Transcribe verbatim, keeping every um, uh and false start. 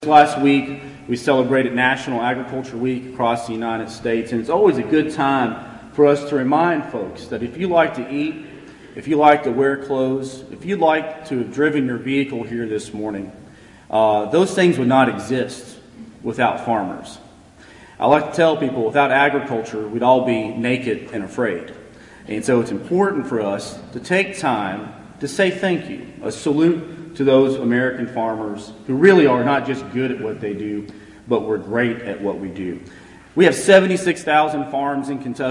Last week, we celebrated National Agriculture Week across the United States, and it's always a good time for us to remind folks that if you like to eat, if you like to wear clothes, if you like to have driven your vehicle here this morning, uh, those things would not exist without farmers. I like to tell people, without agriculture, we'd all be naked and afraid. And so it's important for us to take time to say thank you, a salute to those American farmers who really are not just good at what they do, but we're great at what we do. We have seventy-six thousand farms in Kentucky.